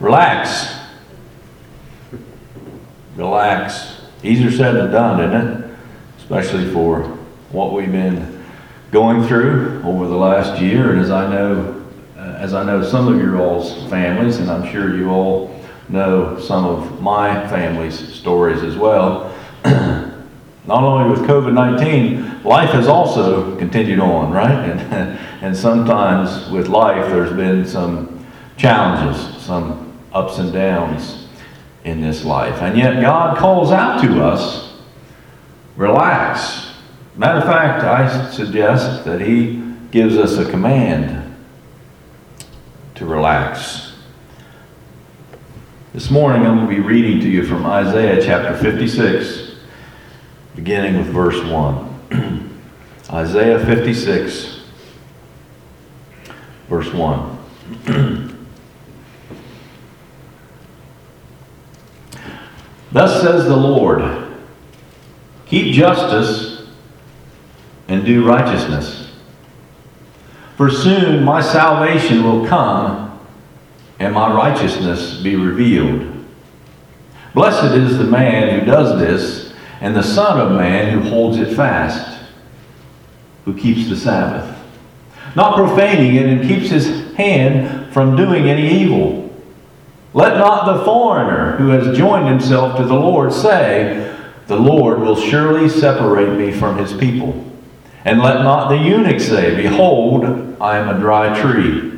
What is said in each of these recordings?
Relax. Relax. Easier said than done, isn't it? Especially for what we've been going through over the last year. And as I know some of your all's families, and I'm sure you all know some of my family's stories as well. Not only with COVID-19, life has also continued on, right? And sometimes with life, there's been some challenges, some ups and downs in this life. And yet God calls out to us, relax. Matter of fact, I suggest that He gives us a command to relax. This morning I'm going to be reading to you from Isaiah chapter 56, beginning with verse 1. Isaiah 56, verse 1. Thus says the Lord, keep justice and do righteousness, for soon my salvation will come and my righteousness be revealed. Blessed is the man who does this, and the Son of Man who holds it fast, who keeps the Sabbath, not profaning it, and keeps his hand from doing any evil. Let not the foreigner who has joined himself to the Lord say, the Lord will surely separate me from his people. And let not the eunuch say, behold, I am a dry tree.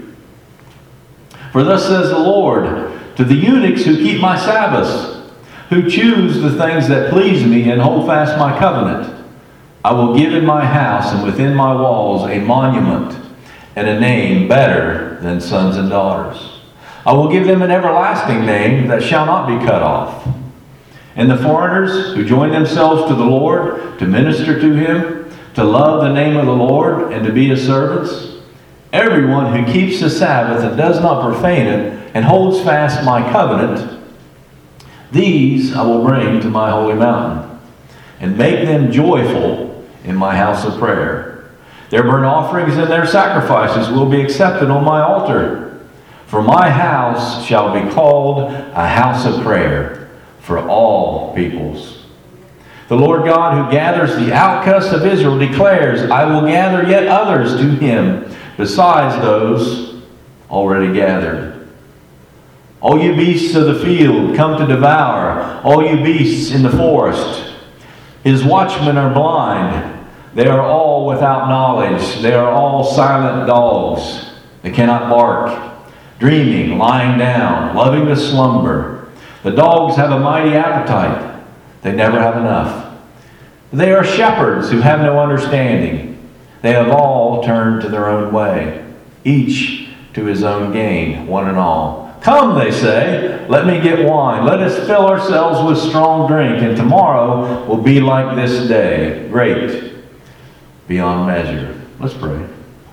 For thus says the Lord, to the eunuchs who keep my Sabbaths, who choose the things that please me and hold fast my covenant, I will give in my house and within my walls a monument and a name better than sons and daughters. I will give them an everlasting name that shall not be cut off. And the foreigners who join themselves to the Lord to minister to Him, to love the name of the Lord and to be His servants, everyone who keeps the Sabbath and does not profane it and holds fast my covenant, these I will bring to my holy mountain and make them joyful in my house of prayer. Their burnt offerings and their sacrifices will be accepted on my altar. For my house shall be called a house of prayer for all peoples. The Lord God who gathers the outcasts of Israel declares, I will gather yet others to Him besides those already gathered. All you beasts of the field come to devour, all you beasts in the forest. His watchmen are blind. They are all without knowledge. They are all silent dogs. They cannot bark. Dreaming, lying down, loving to slumber. The dogs have a mighty appetite. They never have enough. They are shepherds who have no understanding. They have all turned to their own way, each to his own gain, one and all. Come, they say, let me get wine. Let us fill ourselves with strong drink, and tomorrow will be like this day, great beyond measure. Let's pray.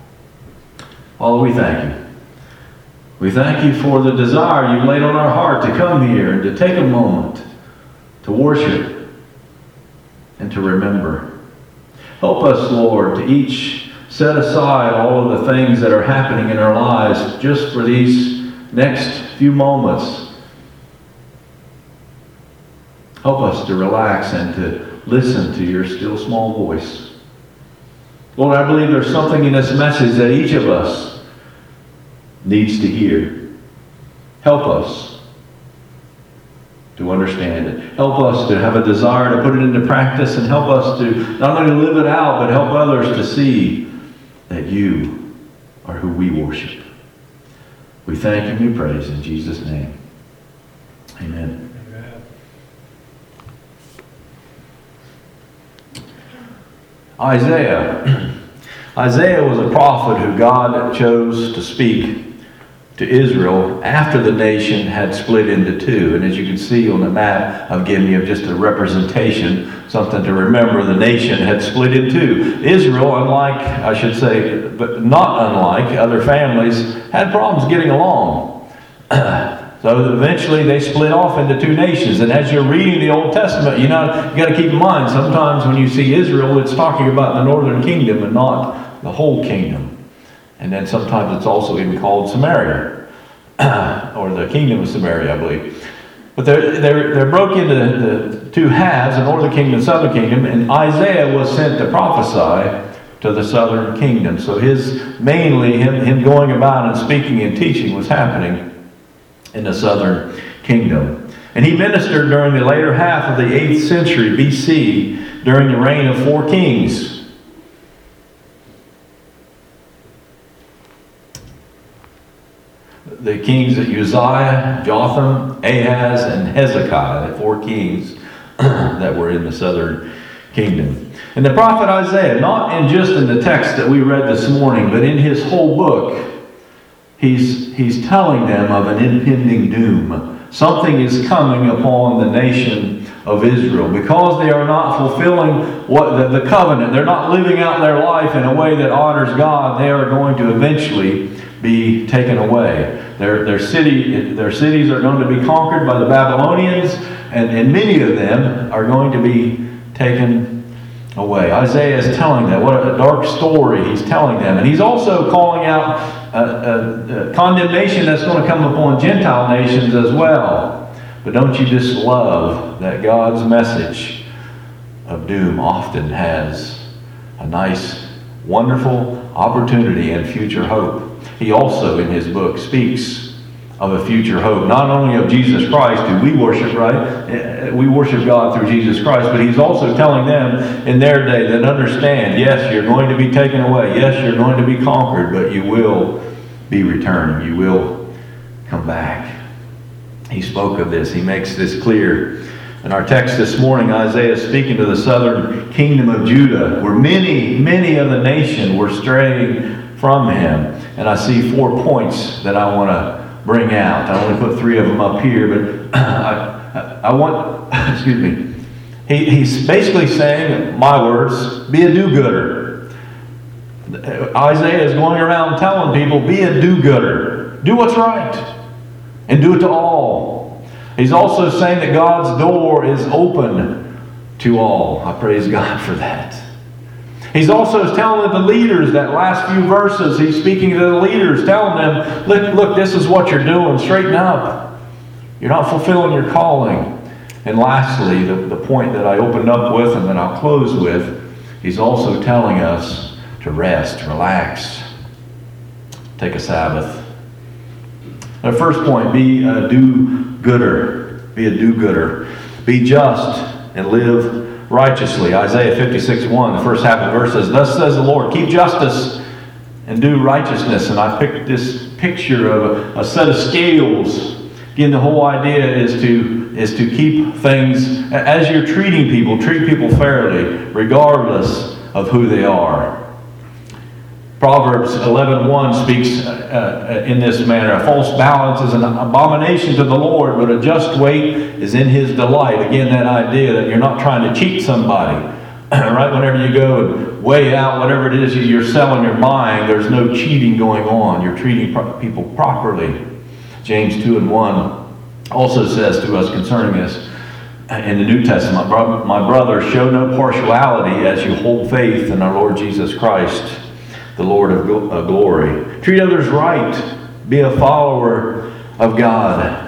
Father, we thank you. We thank you for the desire you've laid on our heart to come here and to take a moment to worship and to remember. Help us, Lord, to each set aside all of the things that are happening in our lives just for these next few moments. Help us to relax and to listen to your still small voice. Lord, I believe there's something in this message that each of us needs to hear. Help us to understand it. Help us to have a desire to put it into practice, and help us to not only live it out, but help others to see that you are who we worship. We thank and we praise in Jesus' name. Amen. Isaiah was a prophet who God chose to speak to Israel after the nation had split into two. And as you can see on the map, I've given you just a representation, something to remember. The nation had split in two. Israel, unlike, I should say, but not unlike other families, had problems getting along. So eventually they split off into two nations. And as you're reading the Old Testament, you got to keep in mind, sometimes when you see Israel, it's talking about the northern kingdom and not the whole kingdom. And then sometimes it's also even called Samaria. or the kingdom of Samaria, I believe. But they're broke into the two halves, the northern kingdom and southern kingdom, and Isaiah was sent to prophesy to the southern kingdom. So mainly him going about and speaking and teaching was happening in the southern kingdom. And he ministered during the later half of the 8th century BC during the reign of 4 kings. The kings of Uzziah, Jotham, Ahaz, and Hezekiah, the 4 kings that were in the southern kingdom. And the prophet Isaiah, not just in the text that we read this morning, but in his whole book, he's telling them of an impending doom. Something is coming upon the nation of Israel. Because they are not fulfilling what the covenant, they're not living out their life in a way that honors God, they are going to eventually be taken away. Their cities are going to be conquered by the Babylonians, and many of them are going to be taken away. Isaiah is telling them. What a dark story he's telling them. And he's also calling out condemnation that's going to come upon Gentile nations as well. But don't you just love that God's message of doom often has a nice, wonderful opportunity and future hope. He also, in his book, speaks of a future hope. Not only of Jesus Christ do we worship, right? We worship God through Jesus Christ, but he's also telling them in their day that understand, yes, you're going to be taken away. Yes, you're going to be conquered, but you will be returning. You will come back. He spoke of this. He makes this clear. In our text this morning, Isaiah is speaking to the southern kingdom of Judah, where many of the nation were straying from him. And I see 4 points that I want to bring out. I only put 3 of them up here, but I want, excuse me. He's basically saying, my words, be a do-gooder. Isaiah is going around telling people, be a do-gooder. Do what's right. And do it to all. He's also saying that God's door is open to all. I praise God for that. He's also telling the leaders, that last few verses, he's speaking to the leaders, telling them, look, this is what you're doing. Straighten up. You're not fulfilling your calling. And lastly, the point that I opened up with and that I'll close with, he's also telling us to rest, relax, take a Sabbath. The first point, be a do-gooder. Be a do-gooder. Be just and live righteously. Isaiah 56:1, the first half of the verse says, thus says the Lord, keep justice and do righteousness. And I picked this picture of a set of scales. Again, the whole idea is to keep things, as you're treating people, treat people fairly, regardless of who they are. Proverbs 11:1 speaks in this manner. A false balance is an abomination to the Lord, but a just weight is in his delight. Again, that idea that you're not trying to cheat somebody. Right? Whenever you go and weigh out whatever it is you're selling or buying, there's no cheating going on. You're treating people properly. James 2:1 also says to us concerning this in the New Testament, my brother, show no partiality as you hold faith in our Lord Jesus Christ, the Lord of glory. Treat others right. Be a follower of God.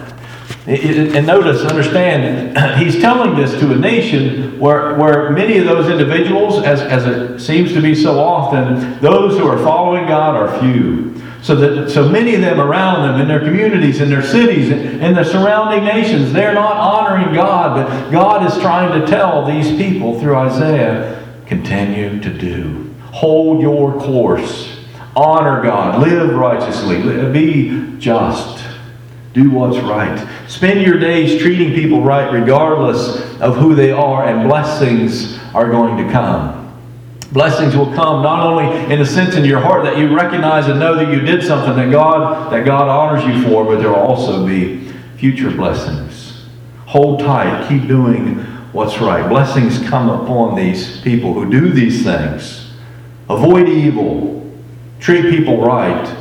And notice, understand, he's telling this to a nation where many of those individuals, as it seems to be so often, those who are following God are few. So many of them around them, in their communities, in their cities, in the surrounding nations, they're not honoring God. But God is trying to tell these people through Isaiah, continue to do. Hold your course. Honor God. Live righteously. Be just. Do what's right. Spend your days treating people right regardless of who they are, and blessings are going to come. Blessings will come not only in the sense in your heart that you recognize and know that you did something that God honors you for, but there will also be future blessings. Hold tight. Keep doing what's right. Blessings come upon these people who do these things. Avoid evil. Treat people right.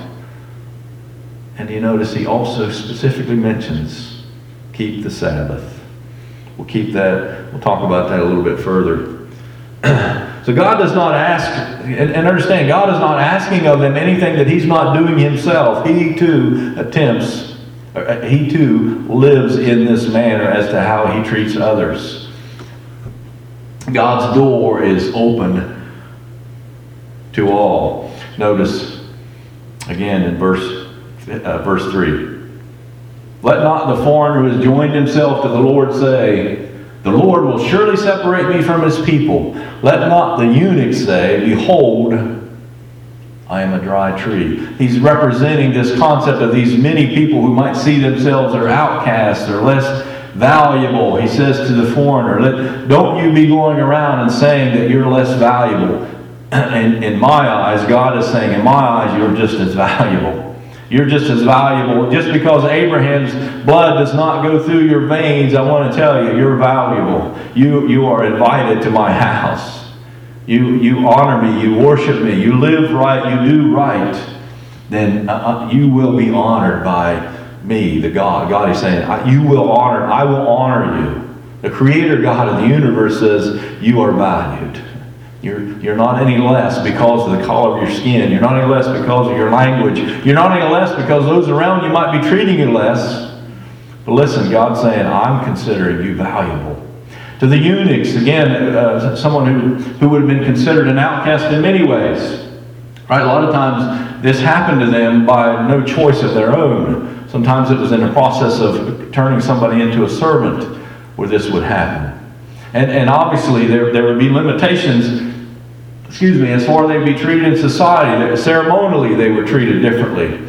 And you notice he also specifically mentions keep the Sabbath. We'll talk about that a little bit further. So God does not ask, and understand, God is not asking of them anything that he's not doing himself. He too attempts He too lives in this manner as to how he treats others. God's door is open to all. Notice again in verse 3. Let not the foreigner who has joined himself to the Lord say, the Lord will surely separate me from his people. Let not the eunuch say, behold, I am a dry tree. He's representing this concept of these many people who might see themselves as outcasts or less valuable. He says to the foreigner, don't you be going around and saying that you're less valuable. In my eyes, God is saying, in my eyes, you're just as valuable. You're just as valuable. Just because Abraham's blood does not go through your veins, I want to tell you, you're valuable. You are invited to my house. You honor me, you worship me, you live right, you do right, then you will be honored by me, the God. God is saying, I will honor you. The Creator God of the universe says, you are valued. You're not any less because of the color of your skin. You're not any less because of your language. You're not any less because those around you might be treating you less. But listen, God's saying, I'm considering you valuable. To the eunuchs, again, someone who would have been considered an outcast in many ways. Right? A lot of times this happened to them by no choice of their own. Sometimes it was in the process of turning somebody into a servant where this would happen. And obviously there would be limitations, as far as they'd be treated in society. Ceremonially they were treated differently.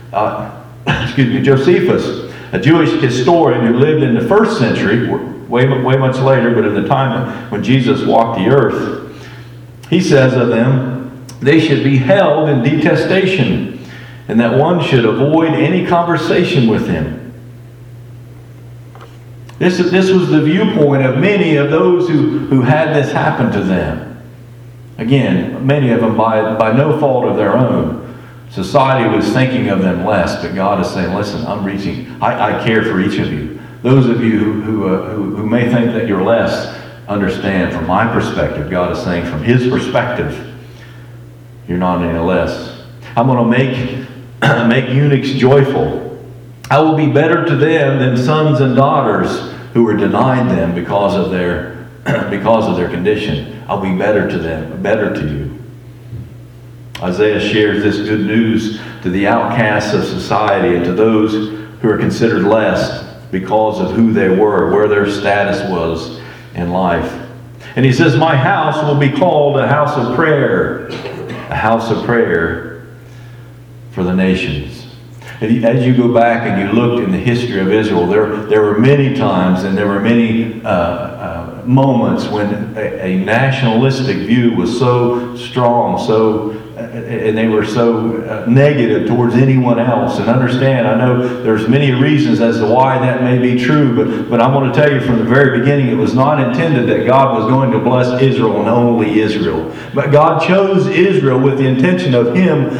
Josephus, a Jewish historian who lived in the 1st century, way much later, but in the time when Jesus walked the earth, he says of them, they should be held in detestation, and that one should avoid any conversation with him. This was the viewpoint of many of those who had this happen to them. Again, many of them by no fault of their own. Society was thinking of them less, but God is saying, listen, I care for each of you. Those of you who may think that you're less, understand from my perspective, God is saying from his perspective, you're not any less. I'm going to make eunuchs joyful. I will be better to them than sons and daughters who were denied them because of their condition. I'll be better to them, better to you. Isaiah shares this good news to the outcasts of society and to those who are considered less because of who they were, where their status was in life. And he says, my house will be called a house of prayer for the nations. As you go back and you looked in the history of Israel, there were many times and there were many moments when a nationalistic view was so strong, and they were so negative towards anyone else. And understand, I know there's many reasons as to why that may be true, but I'm going to tell you from the very beginning, it was not intended that God was going to bless Israel and only Israel. But God chose Israel with the intention of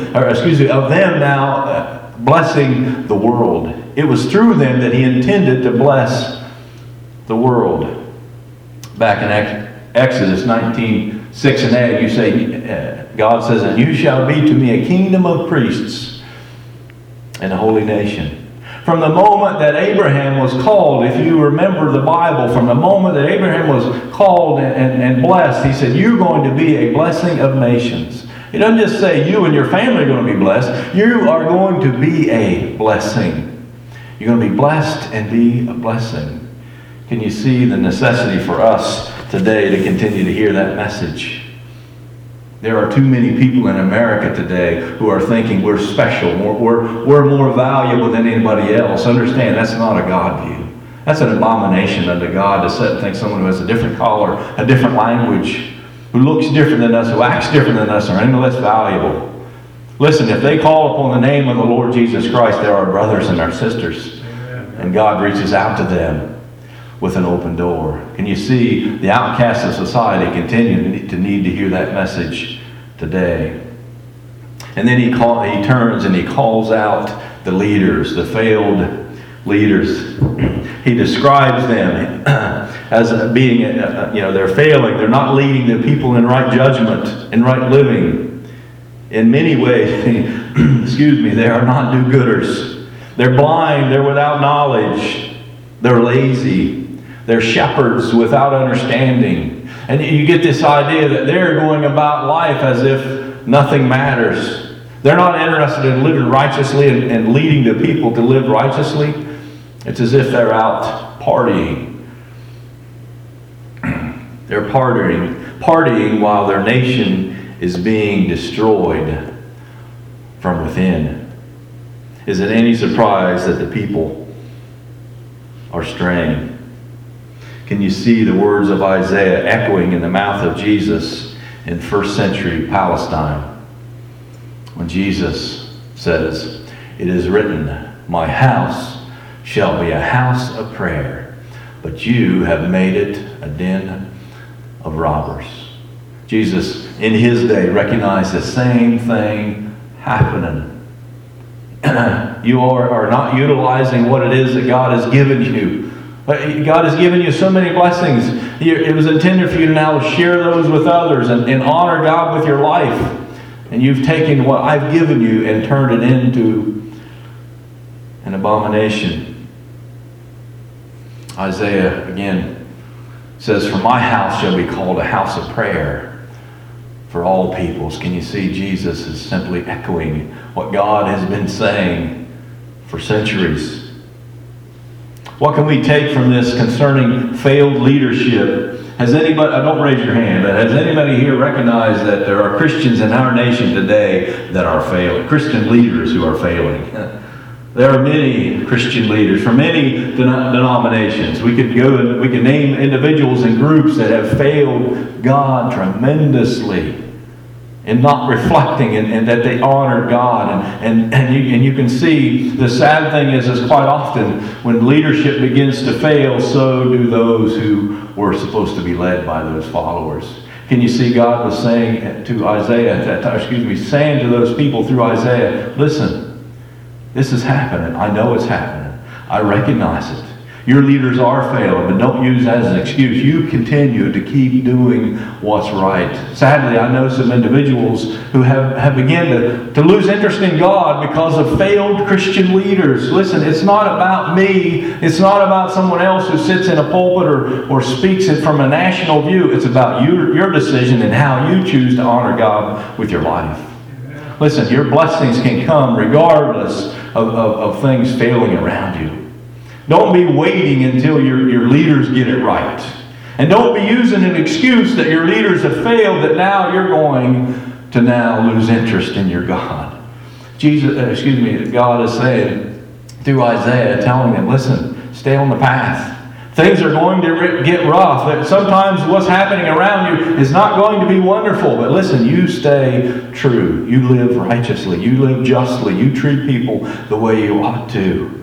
them now blessing the world. It was through them that he intended to bless the world. Back in Exodus 19:6 and 8, you say, God says, and you shall be to me a kingdom of priests and a holy nation. From the moment that Abraham was called, if you remember the Bible, from the moment that Abraham was called and blessed, he said, you're going to be a blessing of nations. It doesn't just say you and your family are going to be blessed. You are going to be a blessing. You're going to be blessed and be a blessing. Can you see the necessity for us today to continue to hear that message? There are too many people in America today who are thinking we're special, we're more valuable than anybody else. Understand, that's not a God view. That's an abomination unto God to sit and think someone who has a different color, a different language, who looks different than us, who acts different than us, are any less valuable. Listen, if they call upon the name of the Lord Jesus Christ, they're our brothers and our sisters. And God reaches out to them with an open door. Can you see the outcasts of society continue to need to hear that message today? And then he turns and he calls out the leaders, the failed leaders. He describes them as being, they're failing. They're not leading the people in right judgment, in right living. In many ways, they are not do-gooders. They're blind, they're without knowledge, they're lazy, they're shepherds without understanding. And you get this idea that they're going about life as if nothing matters. They're not interested in living righteously and leading the people to live righteously. It's as if they're out partying. They're partying while their nation is being destroyed from within. Is it any surprise that the people are straying? Can you see the words of Isaiah echoing in the mouth of Jesus in first century Palestine? When Jesus says, "It is written, my house shall be a house of prayer, but you have made it a den of robbers." Jesus, in his day, recognized the same thing happening. You are not utilizing what it is that God has given you. God has given you so many blessings. It was intended for you to now share those with others and honor God with your life. And you've taken what I've given you and turned it into an abomination. Isaiah, again, says, "For my house shall be called a house of prayer for all peoples." Can you see Jesus is simply echoing what God has been saying for centuries? What can we take from this concerning failed leadership? Has anybody, don't raise your hand, but has anybody here recognized that there are Christians in our nation today that are failing? Christian leaders who are failing. There are many Christian leaders from many denominations. We could go and we could name individuals and groups that have failed God tremendously in not reflecting and that they honor God. And you can see the sad thing is quite often when leadership begins to fail, so do those who were supposed to be led by those followers. Can you see God was saying to Isaiah, saying to those people through Isaiah, listen, this is happening. I know it's happening. I recognize it. Your leaders are failing, but don't use that as an excuse. You continue to keep doing what's right. Sadly, I know some individuals who have begun to lose interest in God because of failed Christian leaders. Listen, it's not about me. It's not about someone else who sits in a pulpit or speaks it from a national view. It's about your decision and how you choose to honor God with your life. Listen, your blessings can come regardless of things failing around you. Don't be waiting until your leaders get it right. And don't be using an excuse that your leaders have failed that now you're going to now lose interest in your God. God is saying through Isaiah, telling them, listen, stay on the path. Things are going to get rough. Sometimes what's happening around you is not going to be wonderful. But listen, you stay true. You live righteously. You live justly. You treat people the way you ought to.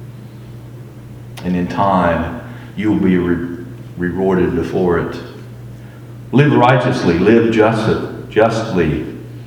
And in time, you will be rewarded before it. Live righteously. Live justly.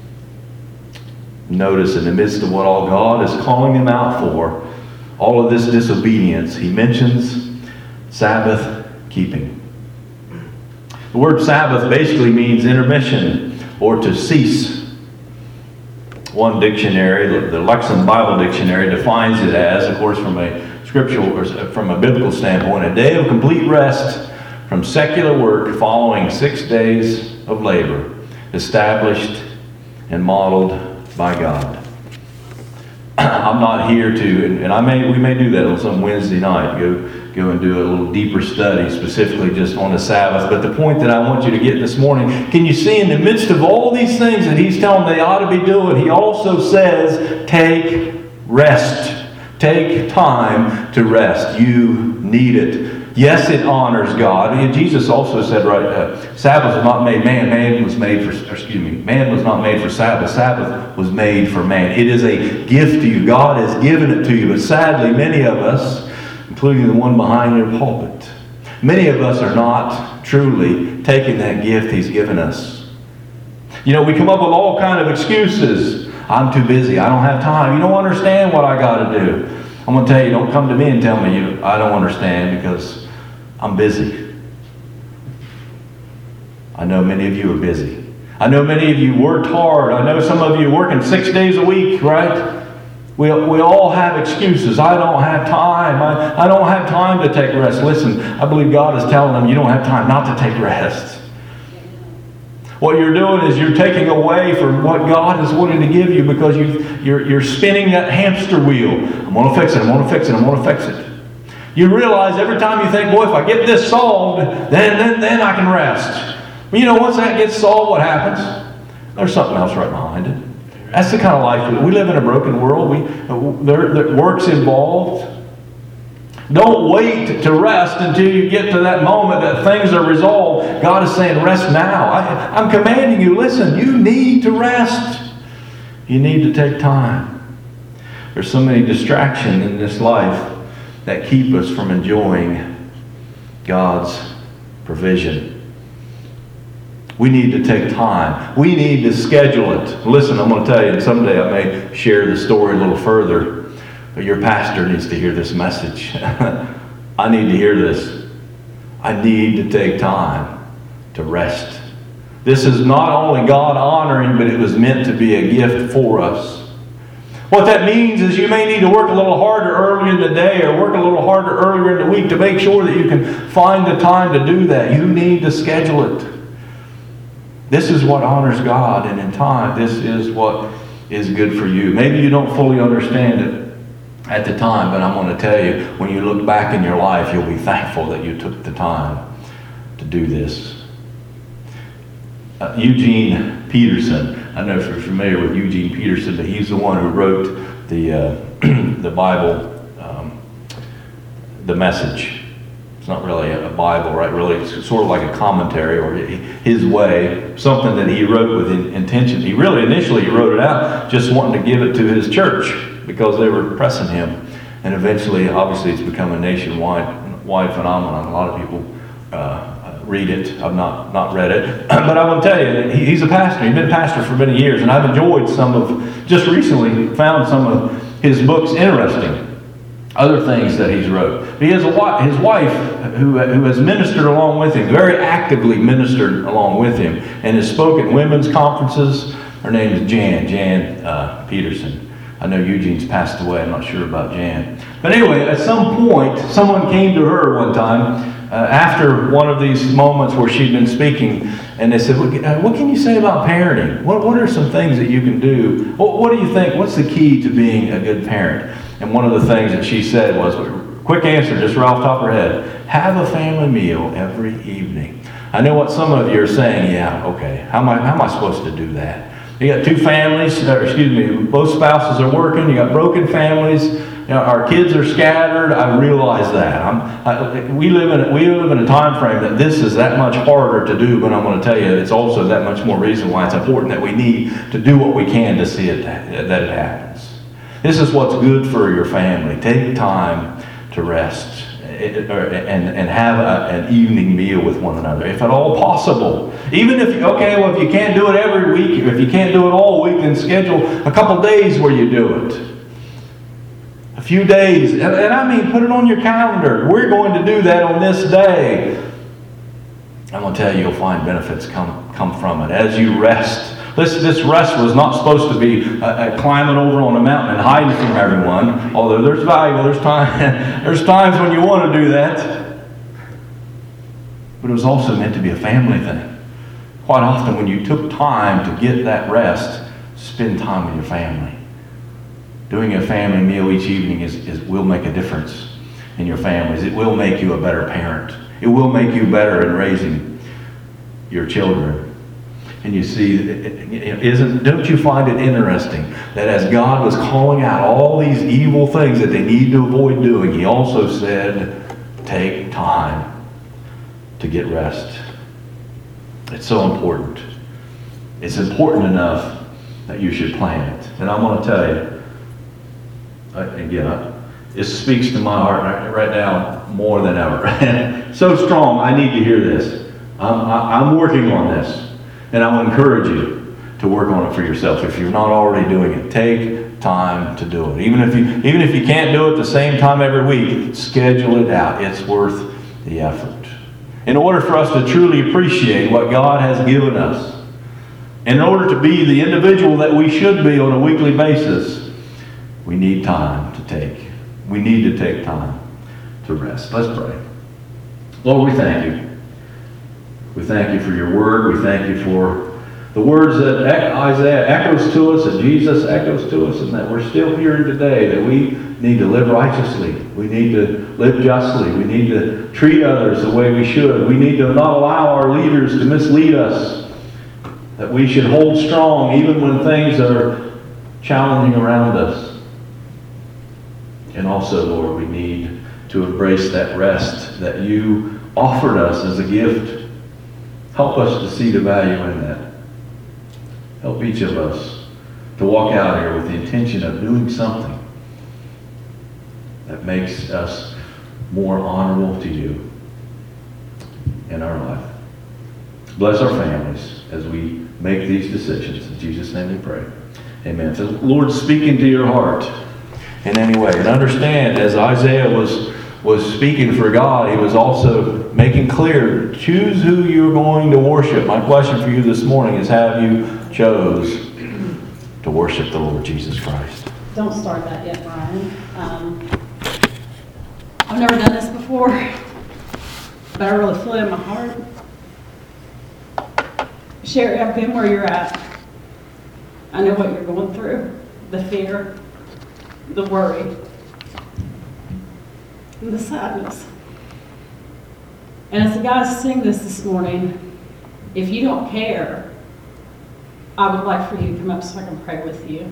Notice in the midst of what all God is calling them out for, all of this disobedience, he mentions Sabbath keeping. The word Sabbath basically means intermission or to cease. One dictionary, the Lexham Bible Dictionary, defines it as, of course, from a scriptural or from a biblical standpoint, a day of complete rest from secular work following 6 days of labor, established and modeled by God. I'm not here to, and we may do that on some Wednesday night, go and do a little deeper study specifically just on the Sabbath. But the point that I want you to get this morning, can you see in the midst of all these things that he's telling them they ought to be doing, he also says, take rest. Take time to rest. You need it. Yes, it honors God. And Jesus also said, Sabbath was not made man. Man was not made for Sabbath. Sabbath was made for man. It is a gift to you. God has given it to you. But sadly, many of us, including the one behind your pulpit, many of us are not truly taking that gift he's given us. We come up with all kinds of excuses. I'm too busy. I don't have time. You don't understand what I got to do. I'm going to tell you, don't come to me and tell me I don't understand because I'm busy. I know many of you are busy. I know many of you worked hard. I know some of you are working 6 days a week, right? We all have excuses. I don't have time. I don't have time to take rest. Listen, I believe God is telling them you don't have time not to take rest. What you're doing is you're taking away from what God is wanting to give you because you're spinning that hamster wheel. I'm going to fix it. I'm going to fix it. I'm going to fix it. You realize every time you think, boy, if I get this solved, then I can rest. But you know, once that gets solved, what happens? There's something else right behind it. That's the kind of life we live in. A broken world. Work's involved. Don't wait to rest until you get to that moment that things are resolved. God is saying, rest now. I'm commanding you, listen, you need to rest. You need to take time. There's so many distractions in this life that keep us from enjoying God's provision. We need to take time. We need to schedule it. Listen, I'm going to tell you, and someday I may share the story a little further, but your pastor needs to hear this message. I need to hear this. I need to take time to rest. This is not only God honoring, but it was meant to be a gift for us. What that means is you may need to work a little harder earlier in the day or work a little harder earlier in the week to make sure that you can find the time to do that. You need to schedule it. This is what honors God, and in time, this is what is good for you. Maybe you don't fully understand it at the time, but I'm going to tell you, when you look back in your life, you'll be thankful that you took the time to do this. Eugene Peterson, I don't know if you're familiar with Eugene Peterson, but he's the one who wrote the Bible, the Message. It's not really a Bible, right? Really, it's sort of like a commentary or his way, something that he wrote with intention. He really initially wrote it out just wanting to give it to his church because they were pressing him. And eventually, obviously, it's become a nationwide phenomenon. A lot of people read it. I've not read it. But I will tell you, he's a pastor. He's been a pastor for many years. And I've enjoyed just recently found some of his books interesting. Other things that he's wrote. He has his wife who has ministered along with him, very actively ministered along with him, and has spoken at women's conferences. Her name is Jan Peterson. I know Eugene's passed away. I'm not sure about Jan. But anyway, at some point, someone came to her one time after one of these moments where she'd been speaking, and they said, what can you say about parenting? What are some things that you can do? What do you think? What's the key to being a good parent? And one of the things that she said was, quick answer, just right off the top of her head, have a family meal every evening. I know what some of you are saying, yeah, okay, how am I supposed to do that? You got two families, both spouses are working, you got broken families, our kids are scattered. I realize that. We live in a time frame that this is that much harder to do, but I'm going to tell you, it's also that much more reason why it's important that we need to do what we can to see it, that it happens. This is what's good for your family. Take time to rest and have an evening meal with one another, if at all possible. Even if you can't do it every week, if you can't do it all week, then schedule a couple days where you do it. A few days, and I mean, put it on your calendar. We're going to do that on this day. I'm going to tell you, you'll find benefits come from it as you rest. This rest was not supposed to be climbing over on a mountain and hiding from everyone. Although there's value, there's times when you want to do that. But it was also meant to be a family thing. Quite often, when you took time to get that rest, spend time with your family. Doing a family meal each evening will make a difference in your families. It will make you a better parent. It will make you better in raising your children. And you see, don't you find it interesting that as God was calling out all these evil things that they need to avoid doing, He also said, take time to get rest. It's so important. It's important enough that you should plan it. And I'm going to tell you, again, it speaks to my heart right now more than ever. So strong, I need to hear this. I'm working on this. And I will encourage you to work on it for yourself. If you're not already doing it, take time to do it. Even if you can't do it the same time every week, schedule it out. It's worth the effort. In order for us to truly appreciate what God has given us, in order to be the individual that we should be on a weekly basis, we need time to take. We need to take time to rest. Let's pray. Lord, we thank you. We thank you for your word. We thank you for the words that Isaiah echoes to us, that Jesus echoes to us, and that we're still hearing today, that we need to live righteously. We need to live justly. We need to treat others the way we should. We need to not allow our leaders to mislead us. That we should hold strong even when things are challenging around us. And also, Lord, we need to embrace that rest that you offered us as a gift. Help us to see the value in that. Help each of us to walk out here with the intention of doing something that makes us more honorable to you in our life. Bless our families as we make these decisions. In Jesus' name we pray. Amen. If the Lord's speaking to your heart in any way, and understand, as Isaiah was speaking for God, he was also making clear, choose who you're going to worship. My question for you this morning is, have you chose to worship the Lord Jesus Christ? Don't start that yet, Brian. I've never done this before, but I really feel it in my heart. Sherry, I've been where you're at. I know what you're going through, the fear, the worry, and the sadness. And as the guys sing this morning, if you don't care, I would like for you to come up so I can pray with you.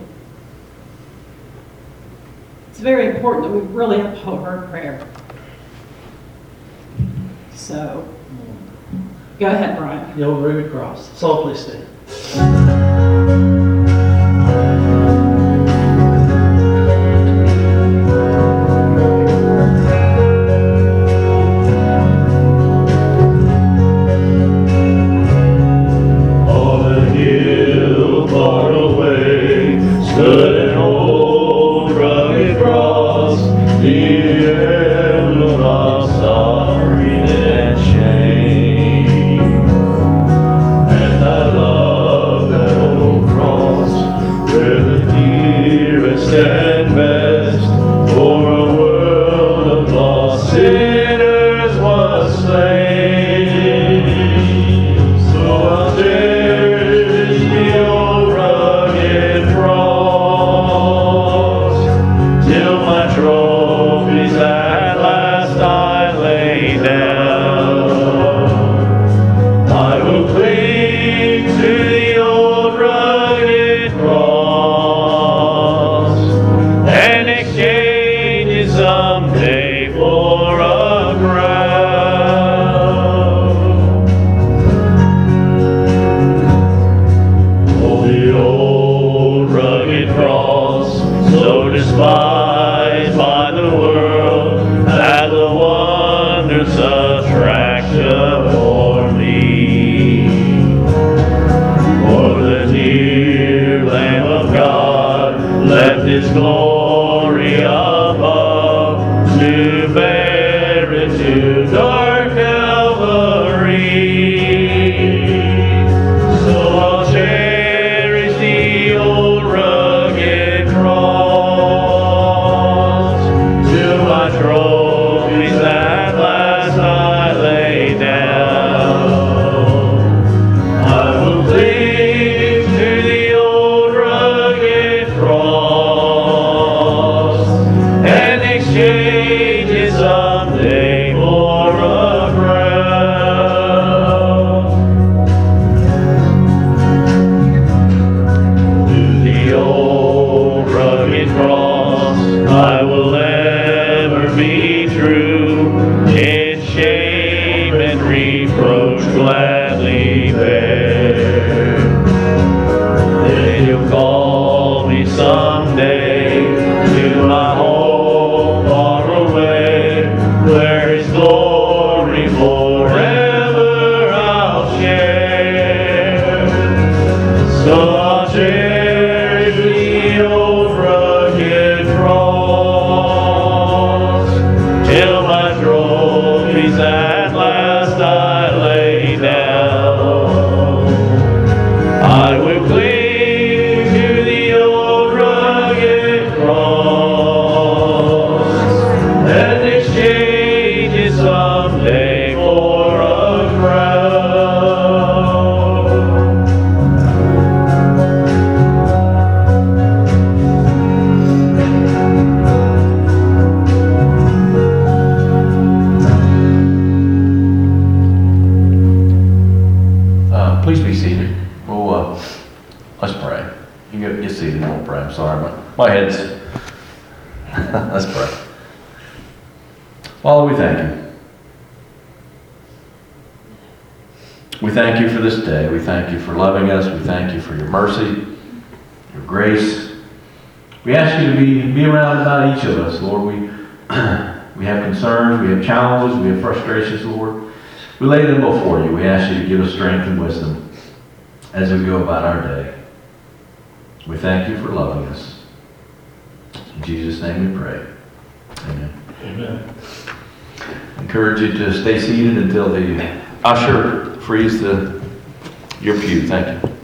It's very important that we really uphold our prayer. So, go ahead, Brian. The old rugged cross. So please stand. I will cling to the old rugged My head's... Let's pray. Father, we thank you. We thank you for this day. We thank you for loving us. We thank you for your mercy, your grace. We ask you to be around about each of us, Lord. We have concerns, we have challenges, we have frustrations, Lord. We lay them before you. We ask you to give us strength and wisdom as we go about our day. We thank you for loving us. In Jesus' name we pray. Amen. Amen. Encourage you to stay seated until the usher frees your pew. Thank you.